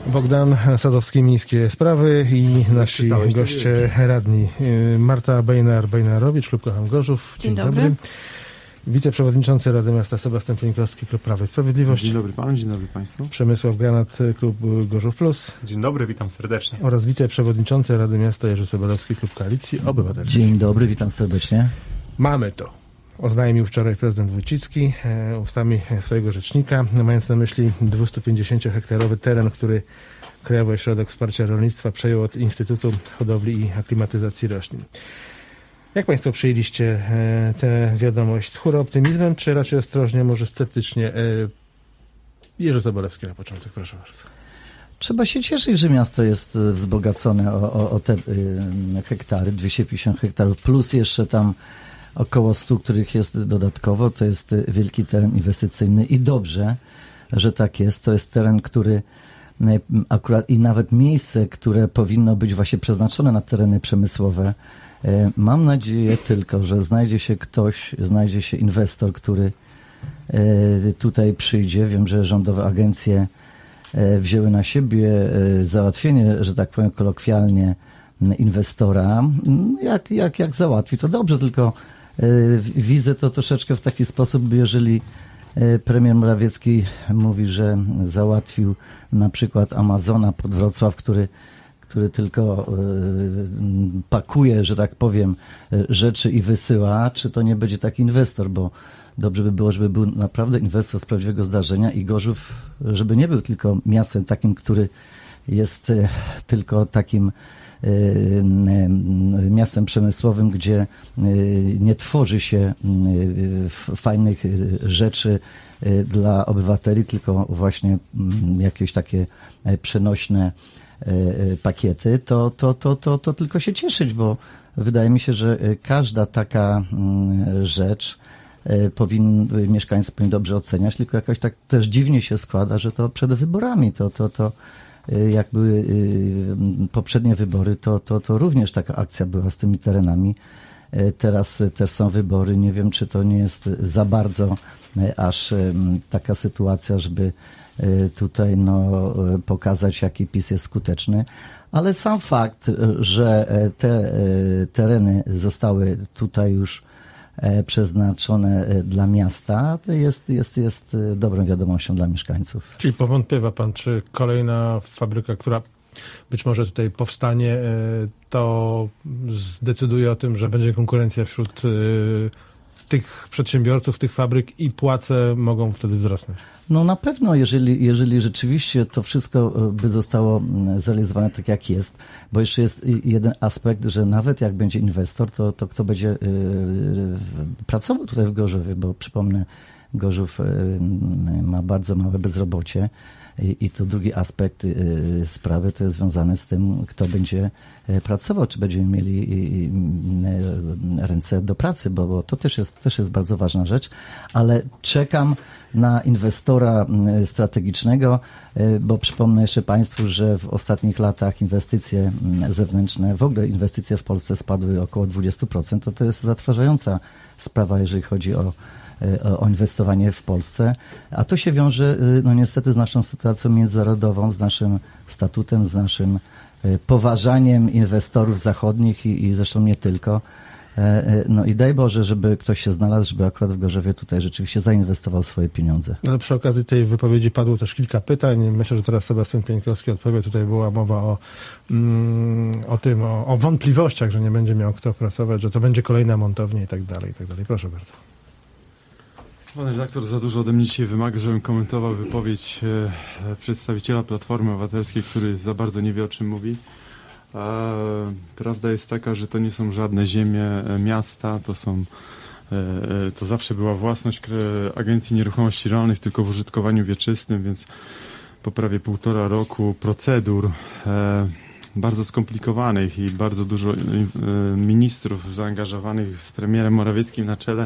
Bogdan Sadowski, Miejskie Sprawy i nasi goście radni. Marta Bejnar-Bejnarowicz, Klub Kocham Gorzów. Dzień dobry. Wiceprzewodniczący Rady Miasta Sebastian Pieńkowski, Klub Prawa i Sprawiedliwość. Dzień dobry panu, dzień dobry państwu. Przemysław Granat, Klub Gorzów Plus. Dzień dobry, witam serdecznie. Oraz wiceprzewodniczący Rady Miasta Jerzy Sobolewski, Klub Koalicji Obywatelskiej. Dzień dobry, witam serdecznie. Mamy to. Oznajmił wczoraj prezydent Wójcicki ustami swojego rzecznika, mając na myśli 250-hektarowy teren, który Krajowy Ośrodek Wsparcia Rolnictwa przejął od Instytutu Hodowli i Aklimatyzacji Roślin. Jak państwo przyjęliście tę wiadomość? Z chórą optymizmem, czy raczej ostrożnie, może sceptycznie? Jerzy Sobolewski na początek, proszę bardzo. Trzeba się cieszyć, że miasto jest wzbogacone o te hektary, 250 hektarów, plus jeszcze tam około 100, których jest dodatkowo. To jest wielki teren inwestycyjny i dobrze, że tak jest. To jest teren, który akurat i nawet miejsce, które powinno być właśnie przeznaczone na tereny przemysłowe. Mam nadzieję tylko, że znajdzie się inwestor, który tutaj przyjdzie. Wiem, że rządowe agencje wzięły na siebie załatwienie, że tak powiem kolokwialnie, inwestora. Jak załatwi, to dobrze, tylko widzę to troszeczkę w taki sposób, jeżeli premier Morawiecki mówi, że załatwił na przykład Amazona pod Wrocław, który tylko pakuje, że tak powiem, rzeczy i wysyła, czy to nie będzie taki inwestor, bo dobrze by było, żeby był naprawdę inwestor z prawdziwego zdarzenia i Gorzów, żeby nie był tylko miastem takim, który jest tylko takim miastem przemysłowym, gdzie nie tworzy się fajnych rzeczy dla obywateli, tylko właśnie jakieś takie przenośne pakiety, to tylko się cieszyć, bo wydaje mi się, że każda taka rzecz mieszkańcy powinni dobrze oceniać, tylko jakoś tak też dziwnie się składa, że to przed wyborami, to jak były poprzednie wybory, to również taka akcja była z tymi terenami. Teraz też są wybory. Nie wiem, czy to nie jest za bardzo aż taka sytuacja, żeby tutaj pokazać, jaki PiS jest skuteczny. Ale sam fakt, że te tereny zostały tutaj już przeznaczone dla miasta, to jest dobrą wiadomością dla mieszkańców. Czyli powątpiewa pan, czy kolejna fabryka, która być może tutaj powstanie, to zdecyduje o tym, że będzie konkurencja wśród tych przedsiębiorców, tych fabryk i płace mogą wtedy wzrosnąć? No na pewno, jeżeli rzeczywiście to wszystko by zostało zrealizowane tak, jak jest, bo jeszcze jest jeden aspekt, że nawet jak będzie inwestor, to kto będzie pracował tutaj w Gorzowie, bo przypomnę, Gorzów ma bardzo małe bezrobocie. I to drugi aspekt sprawy to jest związane z tym, kto będzie pracował, czy będziemy mieli ręce do pracy, bo to też jest bardzo ważna rzecz, ale czekam na inwestora strategicznego, bo przypomnę jeszcze Państwu, że w ostatnich latach inwestycje zewnętrzne, w ogóle inwestycje w Polsce spadły około 20%, to jest zatrważająca sprawa, jeżeli chodzi o inwestowanie w Polsce, a to się wiąże niestety z naszą sytuacją międzynarodową, z naszym statutem, z naszym poważaniem inwestorów zachodnich i zresztą nie tylko. I daj Boże, żeby ktoś się znalazł, żeby akurat w Gorzowie tutaj rzeczywiście zainwestował swoje pieniądze. Ale przy okazji tej wypowiedzi padło też kilka pytań. Myślę, że teraz Sebastian Pieńkowski odpowie. Tutaj była mowa o wątpliwościach, że nie będzie miał kto pracować, że to będzie kolejna montownia i tak dalej, i tak dalej. Proszę bardzo. Pan redaktor za dużo ode mnie dzisiaj wymaga, żebym komentował wypowiedź przedstawiciela Platformy Obywatelskiej, który za bardzo nie wie, o czym mówi. Prawda jest taka, że to nie są żadne ziemie miasta, to zawsze była własność Agencji Nieruchomości Rolnych, tylko w użytkowaniu wieczystym, więc po prawie 1,5 roku procedur bardzo skomplikowanych i bardzo dużo ministrów zaangażowanych z premierem Morawieckim na czele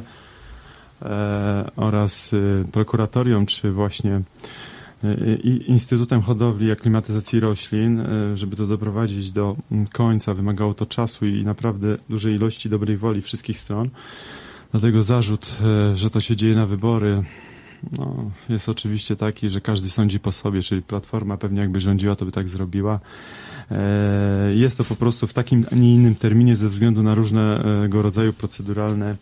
oraz prokuratorią, czy właśnie Instytutem Hodowli i Aklimatyzacji Roślin, żeby to doprowadzić do końca, wymagało to czasu i naprawdę dużej ilości dobrej woli wszystkich stron. Dlatego zarzut, że to się dzieje na wybory, No, jest oczywiście taki, że każdy sądzi po sobie, czyli Platforma pewnie jakby rządziła, to by tak zrobiła. Jest to po prostu w takim, a nie innym terminie ze względu na różnego rodzaju proceduralne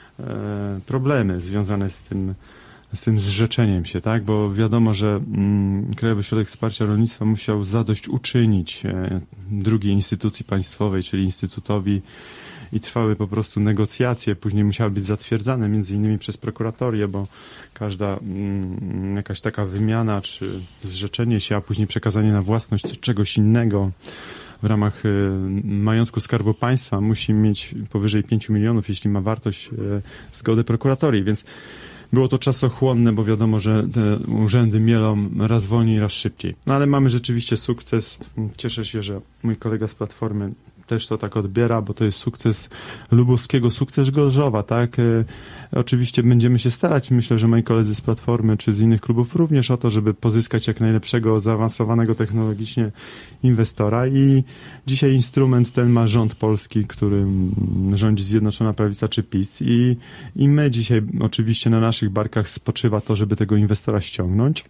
problemy związane z tym zrzeczeniem się, tak? Bo wiadomo, że Krajowy Ośrodek Wsparcia Rolnictwa musiał zadośćuczynić drugiej instytucji państwowej, czyli Instytutowi, i trwały po prostu negocjacje, później musiały być zatwierdzane między innymi przez prokuratorię, bo każda jakaś taka wymiana czy zrzeczenie się, a później przekazanie na własność czegoś innego w ramach majątku Skarbu Państwa musi mieć powyżej 5 milionów, jeśli ma wartość, zgody prokuratorii, więc było to czasochłonne, bo wiadomo, że te urzędy mielą raz wolniej, raz szybciej. No ale mamy rzeczywiście sukces. Cieszę się, że mój kolega z Platformy też to tak odbiera, bo to jest sukces lubuskiego, sukces Gorzowa, tak? Oczywiście będziemy się starać, myślę, że moi koledzy z Platformy czy z innych klubów również o to, żeby pozyskać jak najlepszego, zaawansowanego technologicznie inwestora i dzisiaj instrument ten ma rząd polski, którym rządzi Zjednoczona Prawica czy PiS i my dzisiaj oczywiście na naszych barkach spoczywa to, żeby tego inwestora ściągnąć.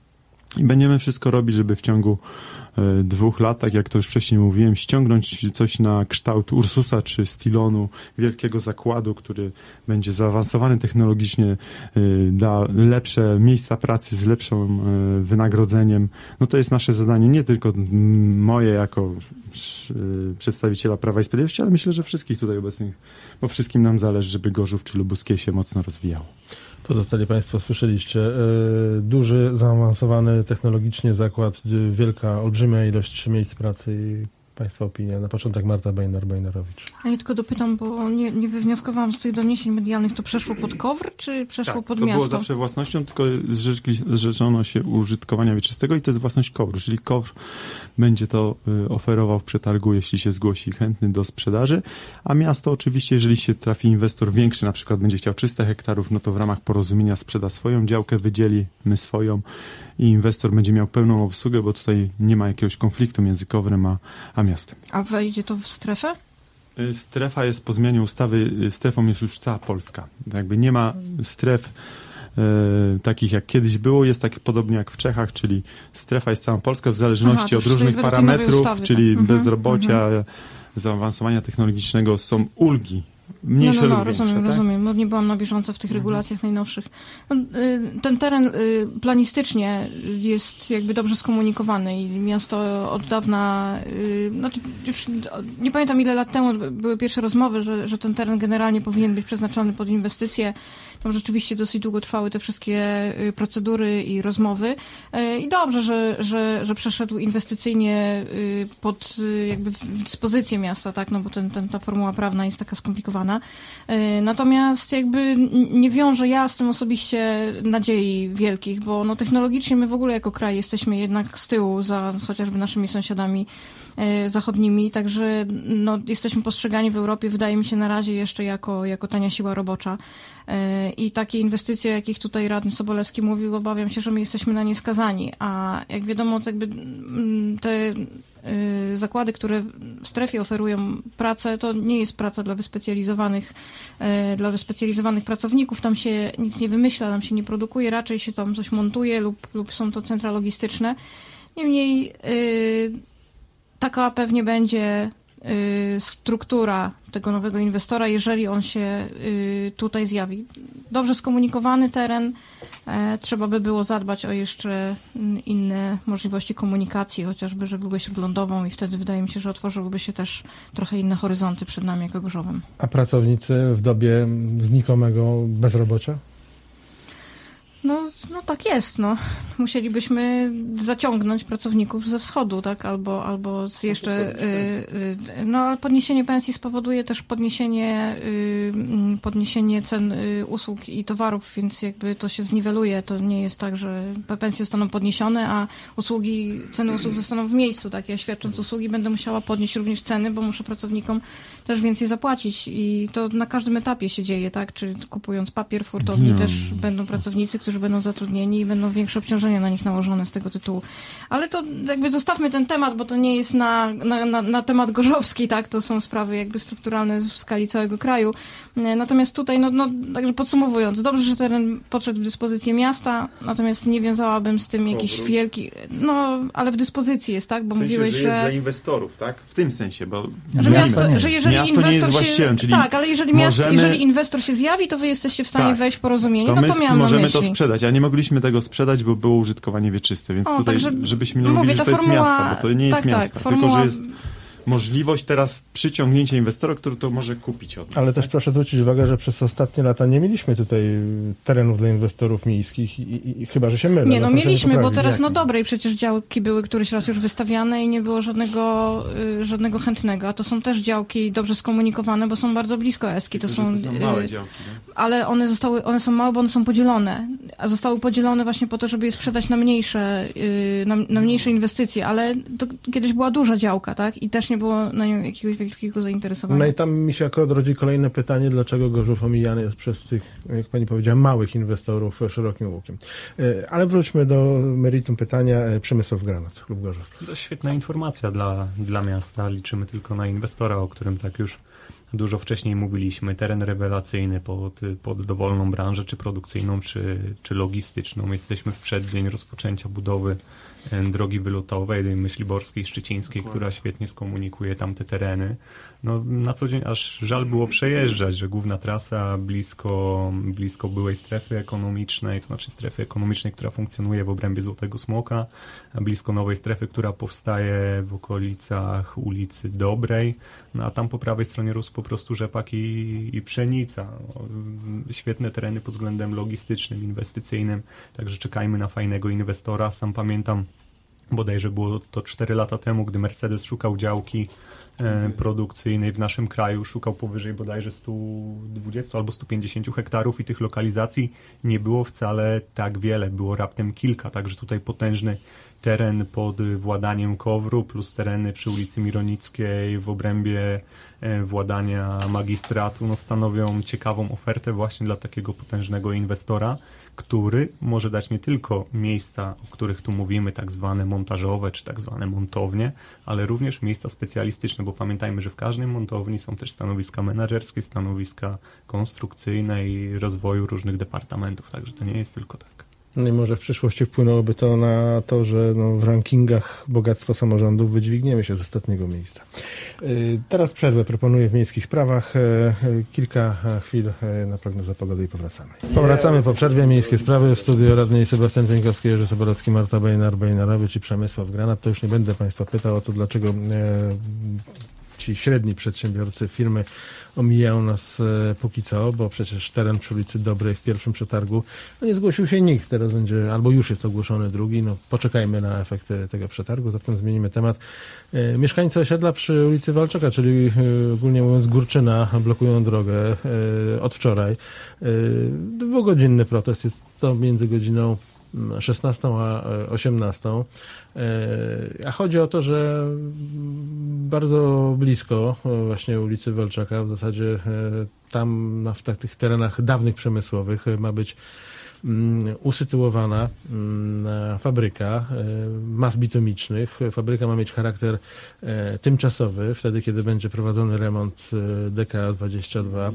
I będziemy wszystko robić, żeby w ciągu 2 lat, tak jak to już wcześniej mówiłem, ściągnąć coś na kształt Ursusa czy Stilonu, wielkiego zakładu, który będzie zaawansowany technologicznie, da lepsze miejsca pracy z lepszym wynagrodzeniem. No to jest nasze zadanie, nie tylko moje jako przedstawiciela Prawa i Sprawiedliwości, ale myślę, że wszystkich tutaj obecnych, bo wszystkim nam zależy, żeby Gorzów czy Lubuskie się mocno rozwijało. Pozostali Państwo słyszeliście. Duży, zaawansowany technologicznie zakład, wielka, olbrzymia ilość miejsc pracy i Państwa opinia. Na początek Marta Bejnar-Bejnarowicz. A ja tylko dopytam, bo nie wywnioskowałam z tych doniesień medialnych, to przeszło pod KOWR, czy przeszło pod to miasto? To było zawsze własnością, tylko zrzeczono się użytkowania wieczystego i to jest własność KOWR, czyli KOWR będzie to oferował w przetargu, jeśli się zgłosi chętny do sprzedaży, a miasto oczywiście, jeżeli się trafi inwestor większy, na przykład będzie chciał 300 hektarów, no to w ramach porozumienia sprzeda swoją działkę, wydzieli, my swoją i inwestor będzie miał pełną obsługę, bo tutaj nie ma jakiegoś konfliktu między KOWR-em a miastem. A wejdzie to w strefę? Strefa jest po zmianie ustawy, strefą jest już cała Polska. Jakby nie ma stref takich jak kiedyś było, jest tak podobnie jak w Czechach, czyli strefa jest cała Polska w zależności od różnych parametrów, ustawy, czyli tak. Bezrobocia, zaawansowania technologicznego są ulgi. Mniejsze lub większe, rozumiem. No, nie byłam na bieżąco w tych regulacjach najnowszych. No, ten teren planistycznie jest jakby dobrze skomunikowany i miasto od dawna, już nie pamiętam ile lat temu były pierwsze rozmowy, że ten teren generalnie powinien być przeznaczony pod inwestycje. Tam rzeczywiście dosyć długo trwały te wszystkie procedury i rozmowy. I dobrze, że przeszedł inwestycyjnie pod jakby w dyspozycję miasta, tak, no bo ta formuła prawna jest taka skomplikowana. Natomiast jakby nie wiążę ja z tym osobiście nadziei wielkich, bo no technologicznie my w ogóle jako kraj jesteśmy jednak z tyłu za chociażby naszymi sąsiadami zachodnimi, także no, jesteśmy postrzegani w Europie, wydaje mi się na razie jeszcze jako tania siła robocza. I takie inwestycje, o jakich tutaj radny Sobolewski mówił, obawiam się, że my jesteśmy na nie skazani. A jak wiadomo, to jakby te zakłady, które w strefie oferują pracę, to nie jest praca dla wyspecjalizowanych pracowników. Tam się nic nie wymyśla, tam się nie produkuje, raczej się tam coś montuje lub są to centra logistyczne. Niemniej taka pewnie będzie struktura tego nowego inwestora, jeżeli on się tutaj zjawi. Dobrze skomunikowany teren, trzeba by było zadbać o jeszcze inne możliwości komunikacji, chociażby żeglugę śródlądową i wtedy wydaje mi się, że otworzyłyby się też trochę inne horyzonty przed nami jako Gorzowem. A pracownicy w dobie znikomego bezrobocia? No tak jest, no. Musielibyśmy zaciągnąć pracowników ze wschodu, tak, albo z jeszcze, ale podniesienie pensji spowoduje też podniesienie cen usług i towarów, więc jakby to się zniweluje, to nie jest tak, że pensje zostaną podniesione, a ceny usług zostaną w miejscu, tak, ja świadcząc usługi będę musiała podnieść również ceny, bo muszę pracownikom też więcej zapłacić i to na każdym etapie się dzieje, tak, czy kupując papier w hurtowni też będą pracownicy, którzy będą zatrudnieni zapewnieni i będą większe obciążenia na nich nałożone z tego tytułu. Ale to jakby zostawmy ten temat, bo to nie jest na temat gorzowski, tak? To są sprawy jakby strukturalne w skali całego kraju. Natomiast tutaj, także podsumowując, dobrze, że teren podszedł w dyspozycję miasta, natomiast nie wiązałabym z tym jakiś wielki, ale w dyspozycji jest, tak? Bo w sensie, mówiłeś, że jest dla inwestorów, tak? W tym sensie, bo że jeżeli miasto inwestor nie jest właścicielem, czyli tak, ale jeżeli inwestor się zjawi, to wy jesteście w stanie wejść w porozumienie. To no my to miałam możemy na myśli. to sprzedać, a nie mogliśmy tego sprzedać, bo było użytkowanie wieczyste, więc tutaj, żebyśmy nie mówili, że to jest miasta, bo to nie jest miasta, tylko że jest możliwość teraz przyciągnięcia inwestora, który to może kupić od nas. Ale też proszę zwrócić uwagę, że przez ostatnie lata nie mieliśmy tutaj terenów dla inwestorów miejskich i chyba, że się mylę. Nie, mieliśmy, bo teraz i przecież działki były któryś raz już wystawiane i nie było żadnego chętnego, a to są też działki dobrze skomunikowane, bo są bardzo blisko Eski. To są małe działki. Nie? Ale one są małe, bo one są podzielone, a zostały podzielone właśnie po to, żeby je sprzedać na mniejsze inwestycje, ale to kiedyś była duża działka, tak? I też nie było na nią jakiegoś wielkiego zainteresowania. No i tam mi się akurat rodzi kolejne pytanie, dlaczego Gorzów omijany jest przez tych, jak pani powiedziała, małych inwestorów szerokim łukiem. Ale wróćmy do meritum pytania. Przemysław Granat, Klub Gorzów. To świetna informacja dla miasta. Liczymy tylko na inwestora, o którym tak już dużo wcześniej mówiliśmy. Teren rewelacyjny pod dowolną branżę, czy produkcyjną, czy logistyczną. Jesteśmy w przeddzień rozpoczęcia budowy drogi wylotowej Myśliborskiej, Szczecińskiej, która świetnie skomunikuje tamte tereny. No, na co dzień aż żal było przejeżdżać, że główna trasa blisko byłej strefy ekonomicznej, to znaczy strefy ekonomicznej, która funkcjonuje w obrębie Złotego Smoka, a blisko nowej strefy, która powstaje w okolicach ulicy Dobrej, no a tam po prawej stronie rósł po prostu rzepak i pszenica. Świetne tereny pod względem logistycznym, inwestycyjnym, także czekajmy na fajnego inwestora. Sam pamiętam, bodajże było to 4 lata temu, gdy Mercedes szukał działki produkcyjnej w naszym kraju, szukał powyżej bodajże 120 albo 150 hektarów i tych lokalizacji nie było wcale tak wiele, było raptem kilka, także tutaj potężny teren pod władaniem KOWR-u plus tereny przy ulicy Mironickiej w obrębie władania magistratu stanowią ciekawą ofertę właśnie dla takiego potężnego inwestora, który może dać nie tylko miejsca, o których tu mówimy, tak zwane montażowe czy tak zwane montownie, ale również miejsca specjalistyczne, bo pamiętajmy, że w każdej montowni są też stanowiska menedżerskie, stanowiska konstrukcyjne i rozwoju różnych departamentów, także to nie jest tylko tak. No i może w przyszłości wpłynęłoby to na to, że w rankingach bogactwa samorządów wydźwigniemy się z ostatniego miejsca. Teraz przerwę proponuję w miejskich sprawach. Kilka chwil na prognozę pogody i powracamy. Powracamy po przerwie. Miejskie sprawy w studiu radnej Sebastian Pieńkowski, Jerzy Sobolewski, Marta Bejnarowicz i Przemysław Granat. To już nie będę państwa pytał o to, dlaczego ci średni przedsiębiorcy, firmy omijają nas póki co, bo przecież teren przy ulicy Dobrej w pierwszym przetargu nie zgłosił się nikt, teraz będzie, albo już jest ogłoszony drugi, poczekajmy na efekty tego przetargu, zatem zmienimy temat. Mieszkańcy osiedla przy ulicy Walczaka, czyli ogólnie mówiąc Górczyna, blokują drogę od wczoraj. 2-godzinny protest, jest to między godziną 16 a 18. A chodzi o to, że bardzo blisko właśnie ulicy Walczaka, w zasadzie tam w tych terenach dawnych przemysłowych ma być usytuowana fabryka mas bitumicznych. Fabryka ma mieć charakter tymczasowy, wtedy kiedy będzie prowadzony remont DK22.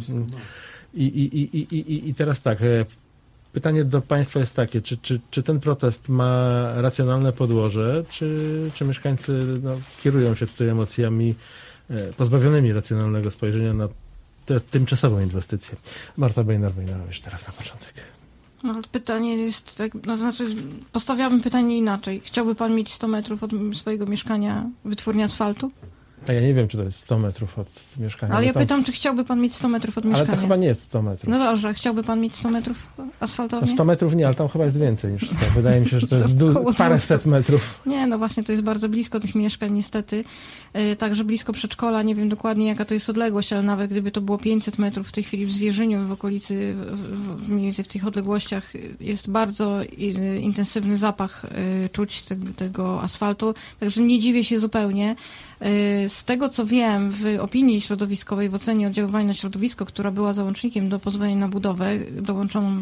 I teraz tak, pytanie do państwa jest takie, czy ten protest ma racjonalne podłoże, czy mieszkańcy kierują się tutaj emocjami pozbawionymi racjonalnego spojrzenia na tę tymczasową inwestycję? Marta Bejnarowicz teraz na początek. No, pytanie jest, postawiałabym pytanie inaczej. Chciałby pan mieć 100 metrów od swojego mieszkania wytwórni asfaltu? A ja nie wiem, czy to jest 100 metrów od mieszkania. Ale ja pytam, czy chciałby pan mieć 100 metrów od mieszkania? Ale to chyba nie jest 100 metrów. No dobrze, chciałby pan mieć 100 metrów asfaltownie? 100 metrów nie, ale tam chyba jest więcej niż 100. Wydaje mi się, że to jest paręset metrów. Nie, no właśnie, to jest bardzo blisko tych mieszkań niestety. Także blisko przedszkola, nie wiem dokładnie jaka to jest odległość, ale nawet gdyby to było 500 metrów w tej chwili w Zwierzyniu, w okolicy, mniej więcej w tych odległościach jest bardzo intensywny zapach czuć tego asfaltu. Także nie dziwię się zupełnie. Z tego, co wiem, w opinii środowiskowej, w ocenie oddziaływania na środowisko, która była załącznikiem do pozwolenia na budowę, dołączoną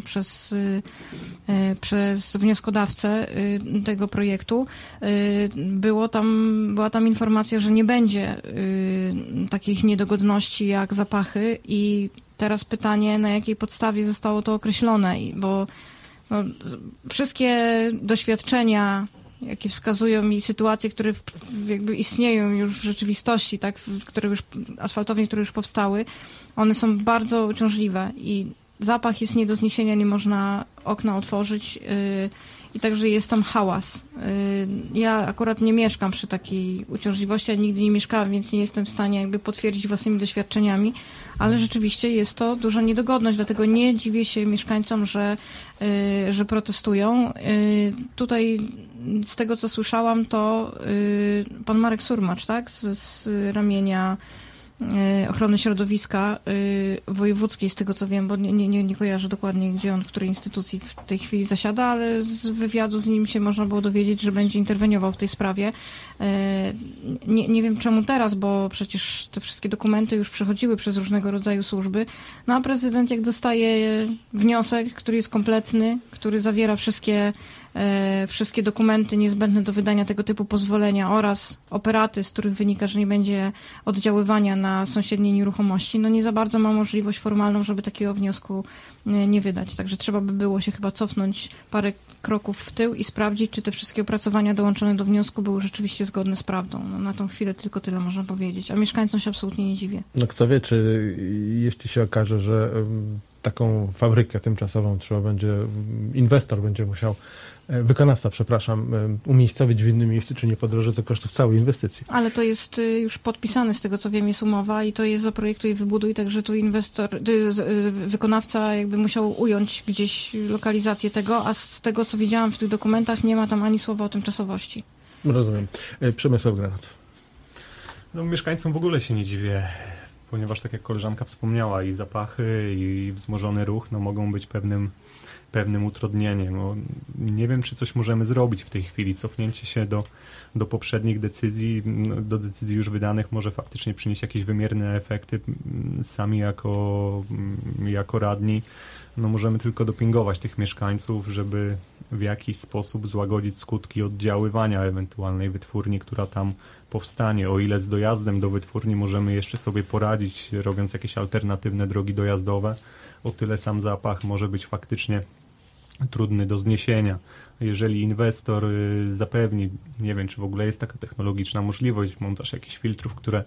przez wnioskodawcę tego projektu, była tam informacja, że nie będzie takich niedogodności jak zapachy i teraz pytanie, na jakiej podstawie zostało to określone, bo wszystkie doświadczenia, jakie wskazują mi sytuacje, które jakby istnieją już w rzeczywistości, tak, asfaltownie, które już powstały, one są bardzo uciążliwe i zapach jest nie do zniesienia, nie można okna otworzyć i także jest tam hałas. Ja akurat nie mieszkam przy takiej uciążliwości, ja nigdy nie mieszkałam, więc nie jestem w stanie jakby potwierdzić własnymi doświadczeniami, ale rzeczywiście jest to duża niedogodność, dlatego nie dziwię się mieszkańcom, że protestują. Tutaj z tego, co słyszałam, to pan Marek Surmacz, tak, z ramienia ochrony środowiska wojewódzkiej, z tego co wiem, bo nie kojarzę dokładnie, gdzie on, w której instytucji w tej chwili zasiada, ale z wywiadu z nim się można było dowiedzieć, że będzie interweniował w tej sprawie. Nie wiem czemu teraz, bo przecież te wszystkie dokumenty już przechodziły przez różnego rodzaju służby, no a prezydent jak dostaje wniosek, który jest kompletny, który zawiera wszystkie dokumenty niezbędne do wydania tego typu pozwolenia oraz operaty, z których wynika, że nie będzie oddziaływania na sąsiednie nieruchomości, no nie za bardzo ma możliwość formalną, żeby takiego wniosku nie wydać. Także trzeba by było się chyba cofnąć parę kroków w tył i sprawdzić, czy te wszystkie opracowania dołączone do wniosku były rzeczywiście zgodne z prawdą. No, na tą chwilę tylko tyle można powiedzieć, a mieszkańcom się absolutnie nie dziwię. No kto wie, czy jeśli się okaże, że taką fabrykę tymczasową inwestor będzie musiał, wykonawca, umiejscowić w innym miejscu, czy nie podroży to kosztów całej inwestycji. Ale to jest już podpisane, z tego co wiem, jest umowa i to jest zaprojektuj i wybuduj, także tu wykonawca jakby musiał ująć gdzieś lokalizację tego, a z tego co widziałam w tych dokumentach nie ma tam ani słowa o tymczasowości. Rozumiem. Przemysław Granat. No mieszkańcom w ogóle się nie dziwię, ponieważ tak jak koleżanka wspomniała, i zapachy, i wzmożony ruch mogą być pewnym utrudnieniem. Nie wiem, czy coś możemy zrobić w tej chwili. Cofnięcie się do poprzednich decyzji, do decyzji już wydanych może faktycznie przynieść jakieś wymierne efekty. Sami jako radni możemy tylko dopingować tych mieszkańców, żeby w jakiś sposób złagodzić skutki oddziaływania ewentualnej wytwórni, która tam powstanie. O ile z dojazdem do wytwórni możemy jeszcze sobie poradzić, robiąc jakieś alternatywne drogi dojazdowe, o tyle sam zapach może być faktycznie trudny do zniesienia. Jeżeli inwestor zapewni, nie wiem, czy w ogóle jest taka technologiczna możliwość, montaż jakichś filtrów, które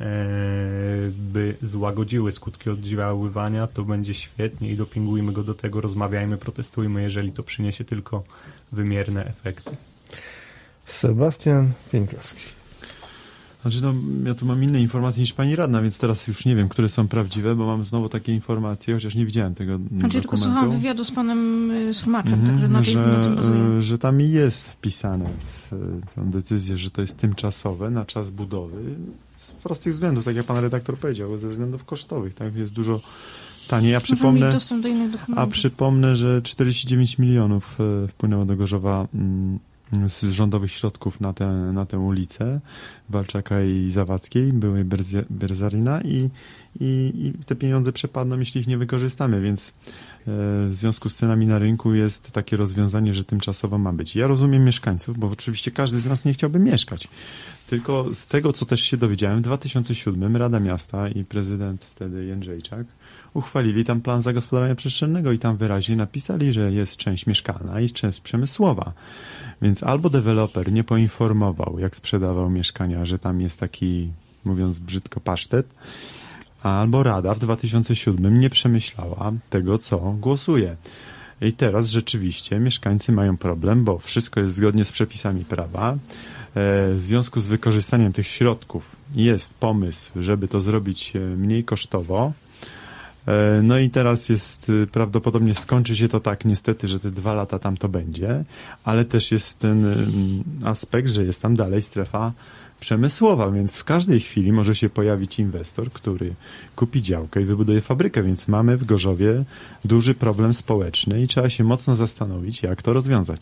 by złagodziły skutki oddziaływania, to będzie świetnie i dopingujmy go do tego, rozmawiajmy, protestujmy, jeżeli to przyniesie tylko wymierne efekty. Sebastian Pieńkowski. Znaczy, ja tu mam inne informacje niż pani radna, więc teraz już nie wiem, które są prawdziwe, bo mam znowu takie informacje, chociaż nie widziałem tego dokumentu. Tylko słuchałam wywiadu z panem Surmaczem, także na tym bazuję. Że tam jest wpisane w tę decyzję, że to jest tymczasowe na czas budowy, z prostych względów, tak jak pan redaktor powiedział, ze względów kosztowych, tak, jest dużo taniej. Przypomnę, że 49 milionów wpłynęło do Gorzowa z rządowych środków na tę ulicę Walczaka i Zawadzkiej, były Berzarina i te pieniądze przepadną, jeśli ich nie wykorzystamy, więc w związku z cenami na rynku jest takie rozwiązanie, że tymczasowo ma być. Ja rozumiem mieszkańców, bo oczywiście każdy z nas nie chciałby mieszkać. Tylko z tego, co też się dowiedziałem, w 2007 Rada Miasta i prezydent wtedy Jędrzejczak uchwalili tam plan zagospodarowania przestrzennego i tam wyraźnie napisali, że jest część mieszkalna i część przemysłowa. Więc albo deweloper nie poinformował, jak sprzedawał mieszkania, że tam jest taki, mówiąc brzydko, pasztet, albo Rada w 2007 nie przemyślała tego, co głosuje. I teraz rzeczywiście mieszkańcy mają problem, bo wszystko jest zgodnie z przepisami prawa. W związku z wykorzystaniem tych środków jest pomysł, żeby to zrobić mniej kosztowo. No i teraz prawdopodobnie skończy się to tak niestety, że te 2 lata tam to będzie, ale też jest ten aspekt, że jest tam dalej strefa przemysłowa, więc w każdej chwili może się pojawić inwestor, który kupi działkę i wybuduje fabrykę, więc mamy w Gorzowie duży problem społeczny i trzeba się mocno zastanowić, jak to rozwiązać.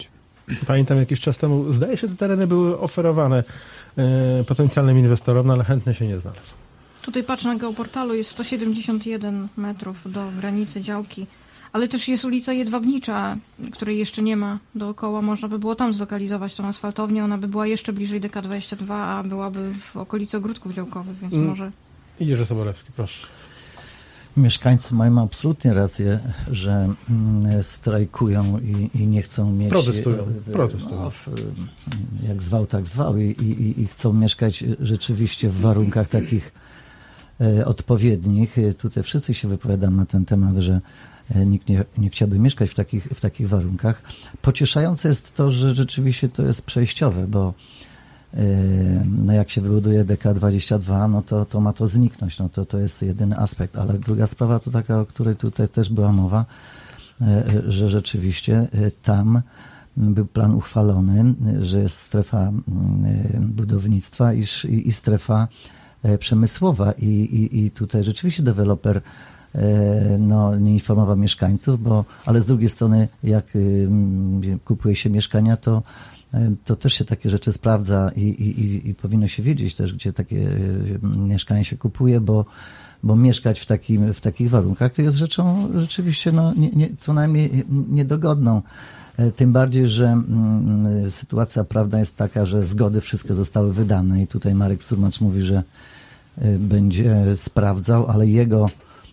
Pamiętam jakiś czas temu, zdaje się, te tereny były oferowane potencjalnym inwestorom, no ale chętny się nie znalazł. Tutaj patrzę na geoportalu, jest 171 metrów do granicy działki, ale też jest ulica Jedwabnicza, której jeszcze nie ma dookoła. Można by było tam zlokalizować tą asfaltownię, ona by była jeszcze bliżej DK22, a byłaby w okolicy ogródków działkowych, więc może... Jerzy Sobolewski, proszę. Mieszkańcy mają absolutnie rację, że strajkują i nie chcą mieć... Protestują. No, jak zwał, tak zwał i chcą mieszkać rzeczywiście w warunkach takich odpowiednich. Tutaj wszyscy się wypowiadamy na ten temat, że nikt nie chciałby mieszkać w takich warunkach. Pocieszające jest to, że rzeczywiście to jest przejściowe, bo no jak się wybuduje DK22, no to ma to zniknąć, no to jest jedyny aspekt, ale druga sprawa to taka, o której tutaj też była mowa, że rzeczywiście tam był plan uchwalony, że jest strefa budownictwa i strefa przemysłowa i tutaj rzeczywiście deweloper nie informował mieszkańców, ale z drugiej strony jak kupuje się mieszkania, to też się takie rzeczy sprawdza i powinno się wiedzieć też, gdzie takie mieszkanie się kupuje, bo mieszkać w takich warunkach to jest rzeczą rzeczywiście co najmniej niedogodną. Tym bardziej, że sytuacja prawna jest taka, że zgody wszystkie zostały wydane i tutaj Marek Surmacz mówi, że będzie sprawdzał, ale jego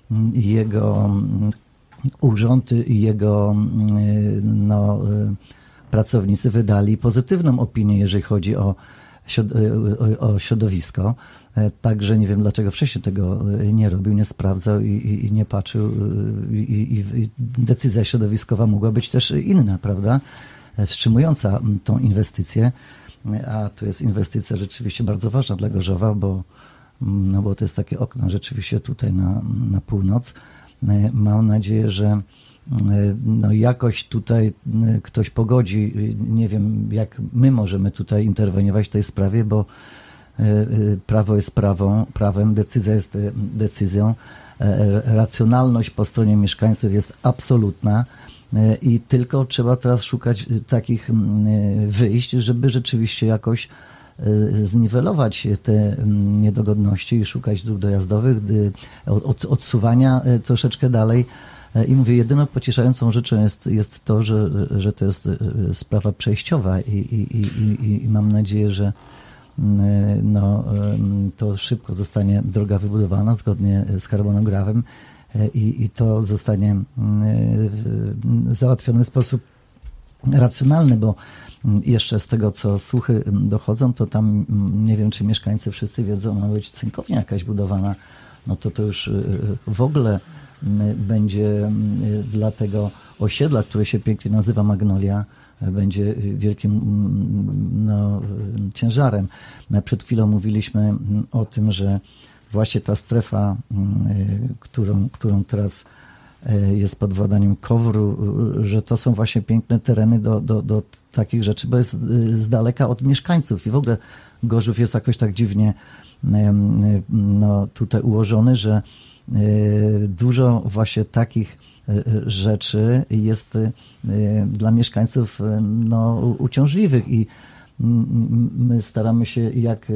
urząd i jego pracownicy wydali pozytywną opinię, jeżeli chodzi o środowisko. Także nie wiem, dlaczego wcześniej tego nie robił, nie sprawdzał i nie patrzył. I decyzja środowiskowa mogła być też inna, prawda? Wstrzymująca tą inwestycję. A to jest inwestycja rzeczywiście bardzo ważna dla Gorzowa, bo to jest takie okno rzeczywiście tutaj na północ. Mam nadzieję, że jakoś tutaj ktoś pogodzi, nie wiem, jak my możemy tutaj interweniować w tej sprawie, bo prawo jest prawem, decyzja jest decyzją, racjonalność po stronie mieszkańców jest absolutna i tylko trzeba teraz szukać takich wyjść, żeby rzeczywiście jakoś zniwelować te niedogodności i szukać dróg dojazdowych, odsuwania troszeczkę dalej. I mówię, jedyną pocieszającą rzeczą jest to, że to jest sprawa przejściowa i mam nadzieję, że to szybko zostanie droga wybudowana zgodnie z harmonogramem i to zostanie załatwione w sposób racjonalny, bo jeszcze z tego, co słuchy dochodzą, to tam nie wiem, czy mieszkańcy wszyscy wiedzą, ma być cynkownia jakaś budowana, no to już w ogóle będzie dla tego osiedla, które się pięknie nazywa Magnolia, będzie wielkim ciężarem. Przed chwilą mówiliśmy o tym, że właśnie ta strefa, którą teraz jest pod władaniem KOWR-u, że to są właśnie piękne tereny do takich rzeczy, bo jest z daleka od mieszkańców i w ogóle Gorzów jest jakoś tak dziwnie tutaj ułożony, że dużo właśnie takich rzeczy jest dla mieszkańców uciążliwych i my staramy się jak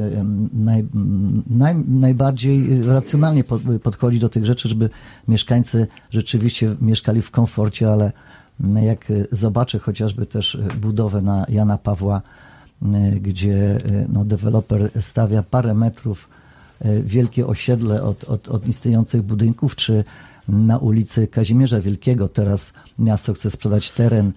najbardziej racjonalnie podchodzić do tych rzeczy, żeby mieszkańcy rzeczywiście mieszkali w komforcie, ale jak zobaczę chociażby też budowę na Jana Pawła, gdzie deweloper stawia parę metrów wielkie osiedle od istniejących budynków, czy na ulicy Kazimierza Wielkiego teraz miasto chce sprzedać teren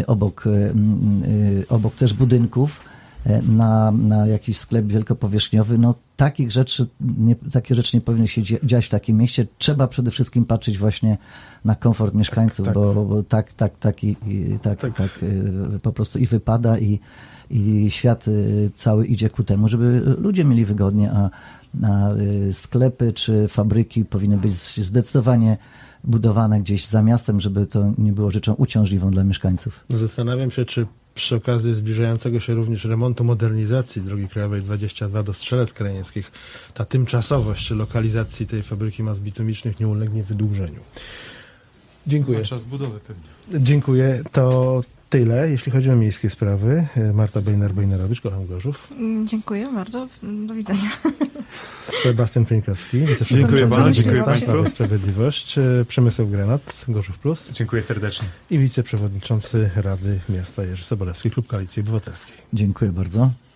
obok też budynków na jakiś sklep wielkopowierzchniowy. Takie rzeczy nie powinny się dziać w takim mieście. Trzeba przede wszystkim patrzeć właśnie na komfort mieszkańców, tak. Bo tak po prostu i wypada i świat cały idzie ku temu, żeby ludzie mieli wygodnie, a sklepy czy fabryki powinny być zdecydowanie budowane gdzieś za miastem, żeby to nie było rzeczą uciążliwą dla mieszkańców. Zastanawiam się, czy przy okazji zbliżającego się również remontu, modernizacji drogi krajowej 22 do Strzelec Krajeńskich ta tymczasowość lokalizacji tej fabryki mas bitumicznych nie ulegnie wydłużeniu. Dziękuję. Czas budowy pewnie. Dziękuję. To tyle, jeśli chodzi o miejskie sprawy. Marta Bejnar-Bojnarowicz, kocham Gorzów. Dziękuję bardzo. Do widzenia. Sebastian Pieńkowski, Dziękuję bardzo, dziękuję Prawa i państwu. Sprawiedliwość. Przemysław Granat, Gorzów Plus. Dziękuję serdecznie. I wiceprzewodniczący Rady Miasta Jerzy Sobolewski, Klub Koalicji Obywatelskiej. Dziękuję bardzo.